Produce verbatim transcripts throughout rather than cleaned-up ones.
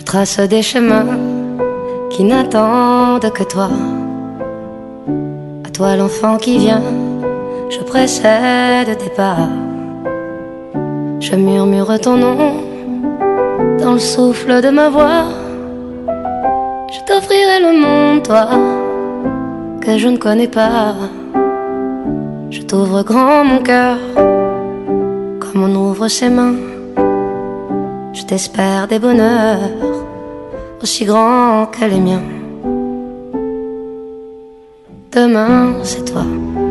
trace des chemins qui n'attendent que toi. À toi l'enfant qui vient, je précède tes pas. Je murmure ton nom dans le souffle de ma voix. Je t'offrirai le monde, toi, que je ne connais pas. Je t'ouvre grand mon cœur, comme on ouvre ses mains. Je t'espère des bonheurs aussi grands que les miens. Demain, c'est toi.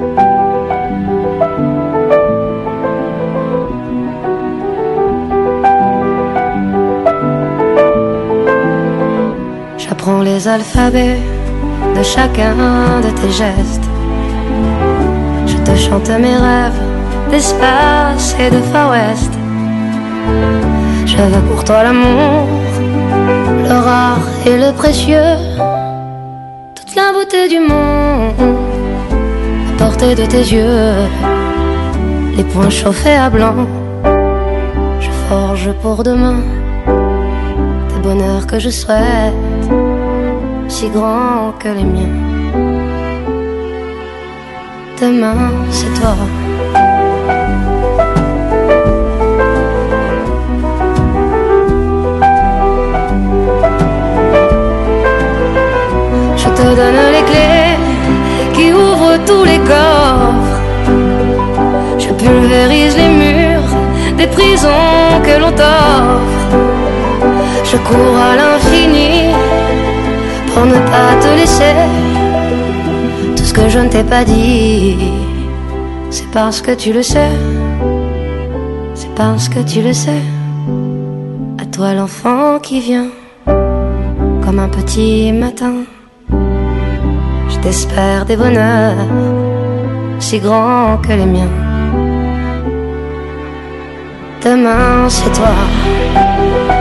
J'apprends les alphabets de chacun de tes gestes. Je te chante mes rêves d'espace et de Far West. Je veux pour toi l'amour, le rare et le précieux, toute la beauté du monde à portée de tes yeux. Les poings chauffés à blanc, je forge pour demain des bonheurs que je souhaite, si grands que les miens. Demain, c'est toi. Je te donne les clés qui ouvrent tous les coffres. Je pulvérise les murs des prisons que l'on t'offre. Je cours à l'infini pour ne pas te laisser. Tout ce que je ne t'ai pas dit, c'est parce que tu le sais. C'est parce que tu le sais. À toi l'enfant qui vient comme un petit matin. Je t'espère des bonheurs si grands que les miens. Demain c'est toi.